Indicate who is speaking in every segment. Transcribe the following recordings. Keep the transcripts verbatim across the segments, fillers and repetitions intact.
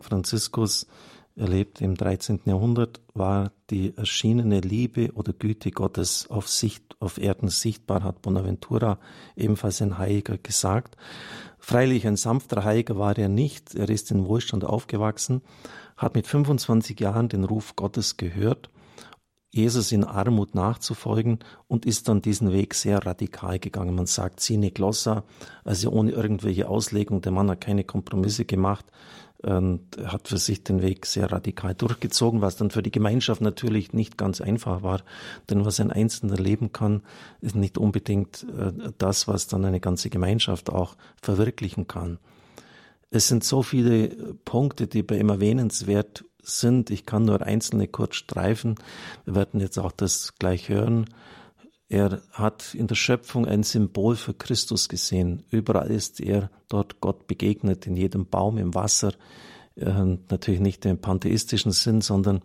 Speaker 1: Franziskus erlebt im dreizehnten Jahrhundert, war die erschienene Liebe oder Güte Gottes auf, Sicht, auf Erden sichtbar, hat Bonaventura, ebenfalls ein Heiliger, gesagt. Freilich ein sanfter Heiliger war er nicht, er ist in Wohlstand aufgewachsen, hat mit fünfundzwanzig Jahren den Ruf Gottes gehört, Jesus in Armut nachzufolgen, und ist dann diesen Weg sehr radikal gegangen. Man sagt sine glossa, also ohne irgendwelche Auslegung. Der Mann hat keine Kompromisse gemacht und hat für sich den Weg sehr radikal durchgezogen, was dann für die Gemeinschaft natürlich nicht ganz einfach war. Denn was ein Einzelner leben kann, ist nicht unbedingt das, was dann eine ganze Gemeinschaft auch verwirklichen kann. Es sind so viele Punkte, die bei ihm erwähnenswert sind. Ich kann nur einzelne kurz streifen. Wir werden jetzt auch das gleich hören. Er hat in der Schöpfung ein Symbol für Christus gesehen. Überall ist er dort Gott begegnet, in jedem Baum, im Wasser. Äh, natürlich nicht im pantheistischen Sinn, sondern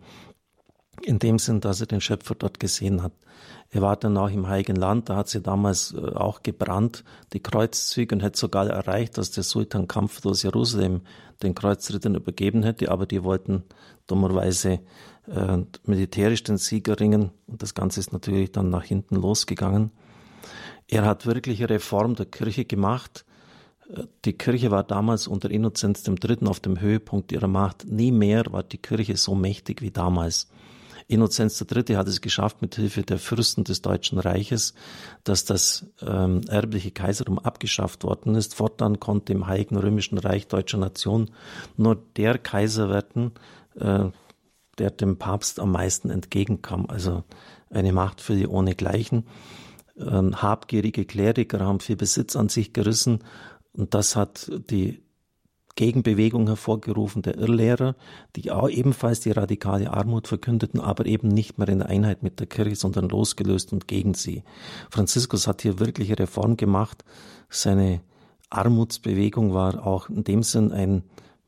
Speaker 1: in dem Sinn, dass er den Schöpfer dort gesehen hat. Er war dann auch im Heiligen Land, da hat sie damals äh, auch gebrannt, die Kreuzzüge, und hat sogar erreicht, dass der Sultan kampflos Jerusalem den Kreuzrittern übergeben hätte, aber die wollten dummerweise äh, militärisch den Sieg erringen, und das Ganze ist natürlich dann nach hinten losgegangen. Er hat wirkliche Reform der Kirche gemacht. Die Kirche war damals unter Innozenz der Dritte auf dem Höhepunkt ihrer Macht. Nie mehr war die Kirche so mächtig wie damals. Innozenz der Dritte hat es geschafft, mit Hilfe der Fürsten des Deutschen Reiches, dass das ähm, erbliche Kaisertum abgeschafft worden ist. Fortan konnte im Heiligen Römischen Reich deutscher Nation nur der Kaiser werden, äh, der dem Papst am meisten entgegenkam. Also eine Machtfülle ohnegleichen. Ähm, habgierige Kleriker haben viel Besitz an sich gerissen, und das hat die Gegenbewegung hervorgerufen der Irrlehrer, die auch ebenfalls die radikale Armut verkündeten, aber eben nicht mehr in Einheit mit der Kirche, sondern losgelöst und gegen sie. Franziskus hat hier wirkliche Reform gemacht. Seine Armutsbewegung war auch in dem Sinn ein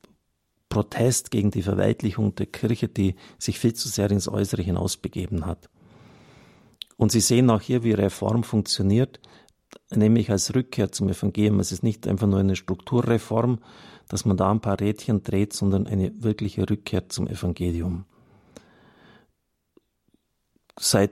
Speaker 1: Protest gegen die Verweltlichung der Kirche, die sich viel zu sehr ins Äußere hinausbegeben hat. Und Sie sehen auch hier, wie Reform funktioniert, nämlich als Rückkehr zum Evangelium. Es ist nicht einfach nur eine Strukturreform, dass man da ein paar Rädchen dreht, sondern eine wirkliche Rückkehr zum Evangelium. Seit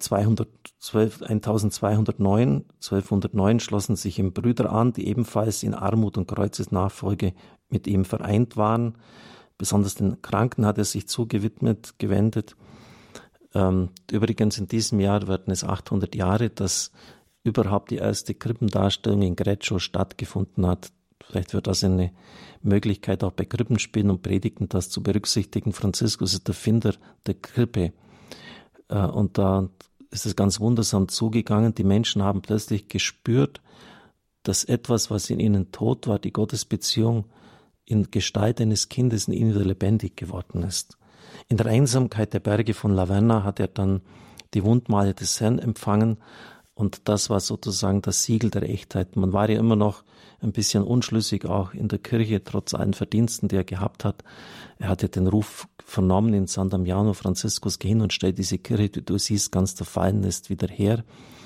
Speaker 1: zwölfhundertneun, zwölfhundertneun schlossen sich ihm Brüder an, die ebenfalls in Armut und Kreuzesnachfolge mit ihm vereint waren. Besonders den Kranken hat er sich zugewidmet, gewendet. Ähm, übrigens in diesem Jahr werden es achthundert Jahre, dass überhaupt die erste Krippendarstellung in Greccio stattgefunden hat. Vielleicht wird das eine Möglichkeit, auch bei Krippenspielen und Predigten das zu berücksichtigen. Franziskus ist der Finder der Krippe. Und da ist es ganz wundersam zugegangen. Die Menschen haben plötzlich gespürt, dass etwas, was in ihnen tot war, die Gottesbeziehung in Gestalt eines Kindes in ihnen wieder lebendig geworden ist. In der Einsamkeit der Berge von Laverna hat er dann die Wundmale des Herrn empfangen, und das war sozusagen das Siegel der Echtheit. Man war ja immer noch ein bisschen unschlüssig, auch in der Kirche, trotz allen Verdiensten, die er gehabt hat. Er hatte den Ruf vernommen in San Damiano, Franziskus, geh hin und stell diese Kirche, die du siehst, ganz zerfallen ist, wieder her.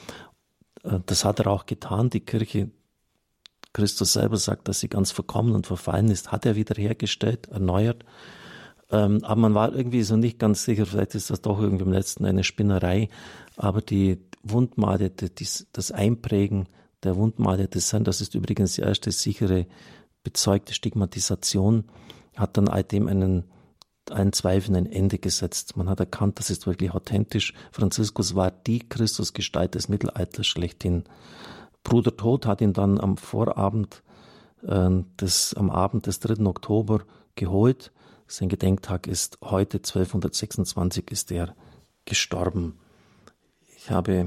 Speaker 1: Das hat er auch getan. Die Kirche, Christus selber sagt, dass sie ganz verkommen und verfallen ist, hat er wiederhergestellt, erneuert. Aber man war irgendwie so nicht ganz sicher, vielleicht ist das doch irgendwie im Letzten eine Spinnerei, aber die Wundmale, das Einprägen der Wundmale des Herrn, das ist übrigens die erste sichere bezeugte Stigmatisation, hat dann all dem einen, einen Zweifel ein Ende gesetzt. Man hat erkannt, das ist wirklich authentisch. Franziskus war die Christusgestalt des Mittelalters schlechthin. Bruder Tod hat ihn dann am Vorabend, äh, des, am Abend des dritten Oktober geholt. Sein Gedenktag ist heute, zwölfhundertsechsundzwanzig, ist er gestorben. Ich habe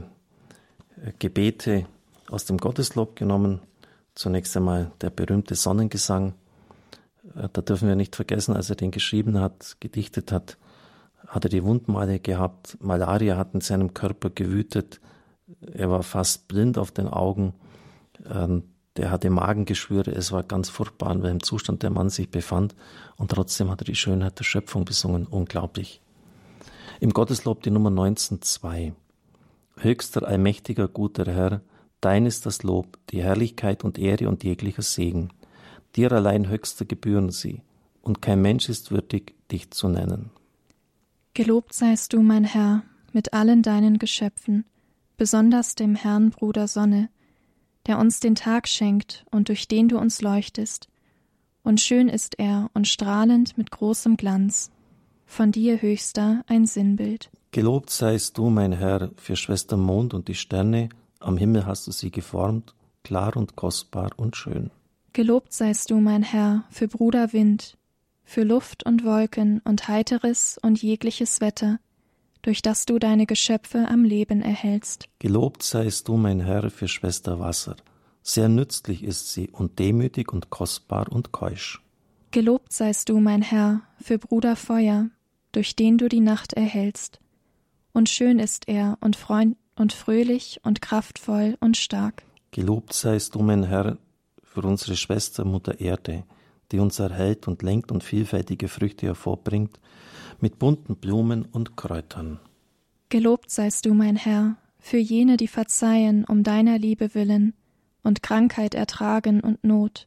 Speaker 1: Gebete aus dem Gotteslob genommen. Zunächst einmal der berühmte Sonnengesang. Da dürfen wir nicht vergessen, als er den geschrieben hat, gedichtet hat, hat er die Wundmale gehabt. Malaria hat in seinem Körper gewütet. Er war fast blind auf den Augen. Der hatte Magengeschwüre. Es war ganz furchtbar, in welchem Zustand der Mann sich befand. Und trotzdem hat er die Schönheit der Schöpfung besungen. Unglaublich. Im Gotteslob die Nummer neunzehn zwei. Höchster, allmächtiger, guter Herr, dein ist das Lob, die Herrlichkeit und Ehre und jeglicher Segen. Dir allein höchster gebühren sie. und kein Mensch ist würdig, dich zu nennen.
Speaker 2: Gelobt seist du, mein Herr, mit allen deinen Geschöpfen, besonders dem Herrn Bruder Sonne, der uns den Tag schenkt und durch den du uns leuchtest. Und schön ist er und strahlend mit großem Glanz, von dir, Höchster, ein Sinnbild.
Speaker 1: Gelobt seist du, mein Herr, für Schwester Mond und die Sterne, am Himmel hast du sie geformt, klar und kostbar und schön.
Speaker 2: Gelobt seist du, mein Herr, für Bruder Wind, für Luft und Wolken und heiteres und jegliches Wetter, durch das du deine Geschöpfe am Leben erhältst.
Speaker 1: Gelobt seist du, mein Herr, für Schwester Wasser. Sehr nützlich ist sie und demütig und kostbar und keusch.
Speaker 2: Gelobt seist du, mein Herr, für Bruder Feuer, durch den du die Nacht erhältst. Und schön ist er und freund und fröhlich und kraftvoll und stark.
Speaker 1: Gelobt seist du, mein Herr, für unsere Schwester Mutter Erde, die uns erhält und lenkt und vielfältige Früchte hervorbringt, mit bunten Blumen und Kräutern.
Speaker 2: Gelobt seist du, mein Herr, für jene, die verzeihen um deiner Liebe willen und Krankheit ertragen und Not.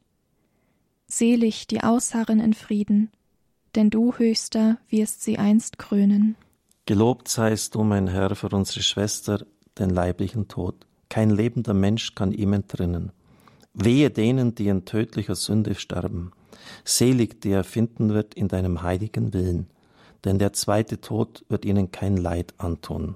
Speaker 2: Selig, die ausharren in Frieden, denn du, Höchster, wirst sie einst krönen.
Speaker 1: Gelobt seist du, mein Herr, für unsere Schwester, den leiblichen Tod. Kein lebender Mensch kann ihm entrinnen. Wehe denen, die in tödlicher Sünde sterben. Selig, der finden wird in deinem heiligen Willen, denn der zweite Tod wird ihnen kein Leid antun.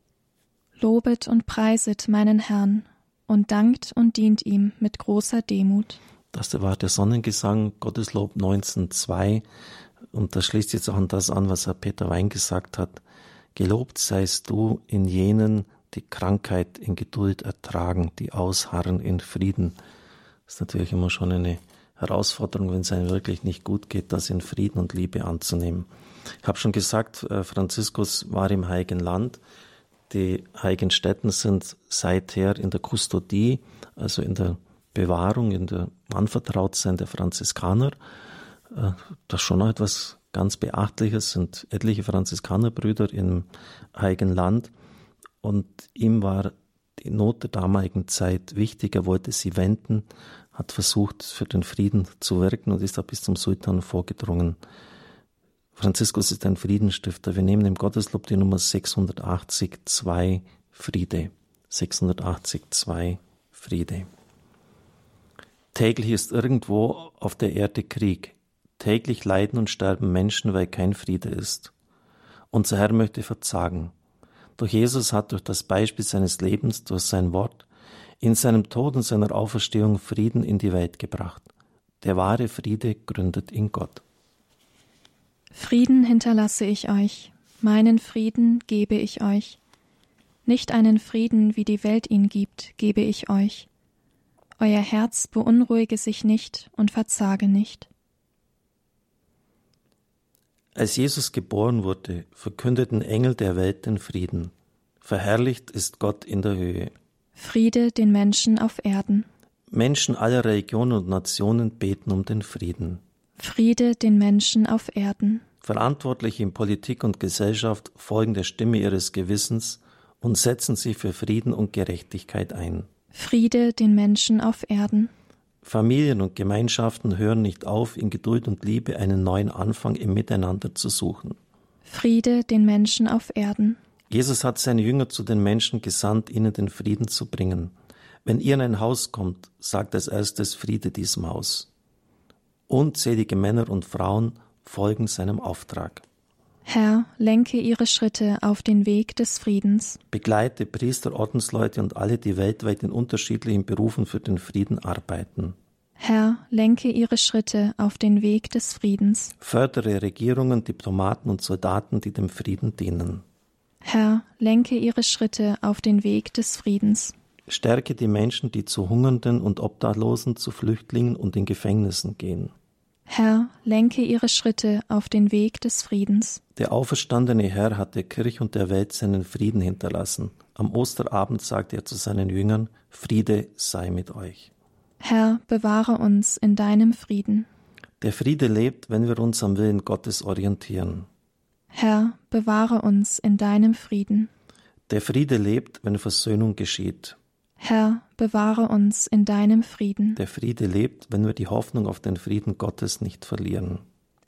Speaker 2: Lobet und preiset meinen Herrn und dankt und dient ihm mit großer Demut.
Speaker 1: Das war der Sonnengesang, Gotteslob neunzehn zwei, und das schließt jetzt auch an das an, was Herr Peter Wein gesagt hat. Gelobt seist du in jenen, die Krankheit in Geduld ertragen, die ausharren in Frieden. Das ist natürlich immer schon eine Herausforderung, wenn es einem wirklich nicht gut geht, das in Frieden und Liebe anzunehmen. Ich habe schon gesagt, Franziskus war im Heiligen Land. Die Heiligen Stätten sind seither in der Kustodie, also in der Bewahrung, in der Anvertrautsein der Franziskaner. Das ist schon noch etwas ganz Beachtliches, sind etliche Franziskanerbrüder im Heiligen Land. Und ihm war die Not der damaligen Zeit wichtig. Er wollte sie wenden, hat versucht, für den Frieden zu wirken und ist da bis zum Sultan vorgedrungen. Franziskus ist ein Friedensstifter. Wir nehmen im Gotteslob die Nummer sechshundertachtzig zwei Friede. sechshundertachtzig zwei Friede. Täglich ist irgendwo auf der Erde Krieg. Täglich leiden und sterben Menschen, weil kein Friede ist. Unser Herr möchte verzagen. Doch Jesus hat durch das Beispiel seines Lebens, durch sein Wort, in seinem Tod und seiner Auferstehung Frieden in die Welt gebracht. Der wahre Friede gründet in Gott.
Speaker 2: Frieden hinterlasse ich euch, meinen Frieden gebe ich euch. Nicht einen Frieden, wie die Welt ihn gibt, gebe ich euch. Euer Herz beunruhige sich nicht und verzage nicht.
Speaker 1: Als Jesus geboren wurde, verkündeten Engel der Welt den Frieden. Verherrlicht ist Gott in der Höhe.
Speaker 2: Friede den Menschen auf Erden.
Speaker 1: Menschen aller Religionen und Nationen beten um den Frieden.
Speaker 2: Friede den Menschen auf Erden.
Speaker 1: Verantwortliche in Politik und Gesellschaft folgen der Stimme ihres Gewissens und setzen sich für Frieden und Gerechtigkeit ein.
Speaker 2: Friede den Menschen auf Erden.
Speaker 1: Familien und Gemeinschaften hören nicht auf, in Geduld und Liebe einen neuen Anfang im Miteinander zu suchen.
Speaker 2: Friede den Menschen auf Erden.
Speaker 1: Jesus hat seine Jünger zu den Menschen gesandt, ihnen den Frieden zu bringen. Wenn ihr in ein Haus kommt, sagt als erstes Friede diesem Haus. Unzählige Männer und Frauen folgen seinem Auftrag.
Speaker 2: Herr, lenke ihre Schritte auf den Weg des Friedens.
Speaker 1: Begleite Priester, Ordensleute und alle, die weltweit in unterschiedlichen Berufen für den Frieden arbeiten.
Speaker 2: Herr, lenke ihre Schritte auf den Weg des Friedens.
Speaker 1: Fördere Regierungen, Diplomaten und Soldaten, die dem Frieden dienen.
Speaker 2: Herr, lenke ihre Schritte auf den Weg des Friedens.
Speaker 1: Stärke die Menschen, die zu Hungernden und Obdachlosen, zu Flüchtlingen und in Gefängnissen gehen.
Speaker 2: Herr, lenke ihre Schritte auf den Weg des Friedens.
Speaker 1: Der auferstandene Herr hat der Kirche und der Welt seinen Frieden hinterlassen. Am Osterabend sagte er zu seinen Jüngern, Friede sei mit euch.
Speaker 2: Herr, bewahre uns in deinem Frieden.
Speaker 1: Der Friede lebt, wenn wir uns am Willen Gottes orientieren.
Speaker 2: Herr, bewahre uns in deinem Frieden.
Speaker 1: Der Friede lebt, wenn Versöhnung geschieht.
Speaker 2: Herr, bewahre uns in deinem Frieden.
Speaker 1: Der Friede lebt, wenn wir die Hoffnung auf den Frieden Gottes nicht verlieren.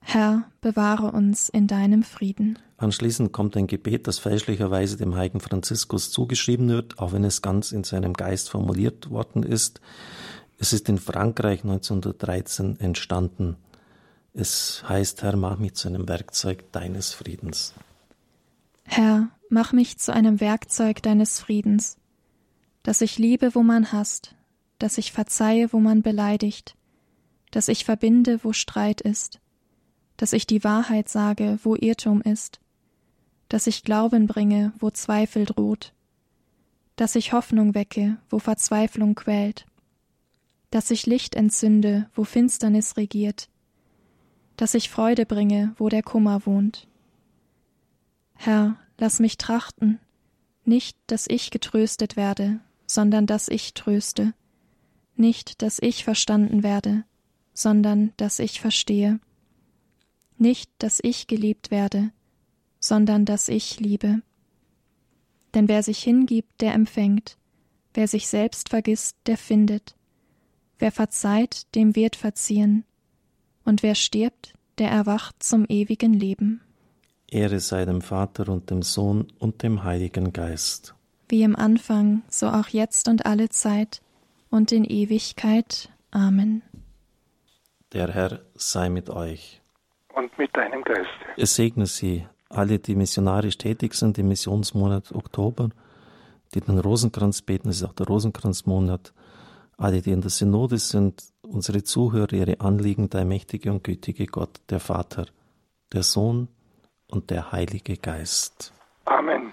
Speaker 2: Herr, bewahre uns in deinem Frieden.
Speaker 1: Anschließend kommt ein Gebet, das fälschlicherweise dem heiligen Franziskus zugeschrieben wird, auch wenn es ganz in seinem Geist formuliert worden ist. Es ist in Frankreich neunzehnhundertdreizehn entstanden. Es heißt, Herr, mach mich zu einem Werkzeug deines Friedens.
Speaker 2: Herr, mach mich zu einem Werkzeug deines Friedens, dass ich liebe, wo man hasst, dass ich verzeihe, wo man beleidigt, dass ich verbinde, wo Streit ist, dass ich die Wahrheit sage, wo Irrtum ist, dass ich Glauben bringe, wo Zweifel droht, dass ich Hoffnung wecke, wo Verzweiflung quält, dass ich Licht entzünde, wo Finsternis regiert, dass ich Freude bringe, wo der Kummer wohnt. Herr, lass mich trachten, nicht, dass ich getröstet werde, sondern dass ich tröste, nicht, dass ich verstanden werde, sondern dass ich verstehe, nicht, dass ich geliebt werde, sondern dass ich liebe. Denn wer sich hingibt, der empfängt, wer sich selbst vergisst, der findet, wer verzeiht, dem wird verziehen, und wer stirbt, der erwacht zum ewigen Leben.
Speaker 1: Ehre sei dem Vater und dem Sohn und dem Heiligen Geist.
Speaker 2: Wie im Anfang, so auch jetzt und alle Zeit und in Ewigkeit. Amen.
Speaker 1: Der Herr sei mit euch.
Speaker 3: Und mit deinem Geist.
Speaker 1: Es segne Sie, alle, die missionarisch tätig sind im Missionsmonat Oktober, die den Rosenkranz beten, das ist auch der Rosenkranzmonat, alle, die in der Synode sind, unsere Zuhörer, ihre Anliegen, der mächtige und gütige Gott, der Vater, der Sohn und der Heilige Geist.
Speaker 3: Amen.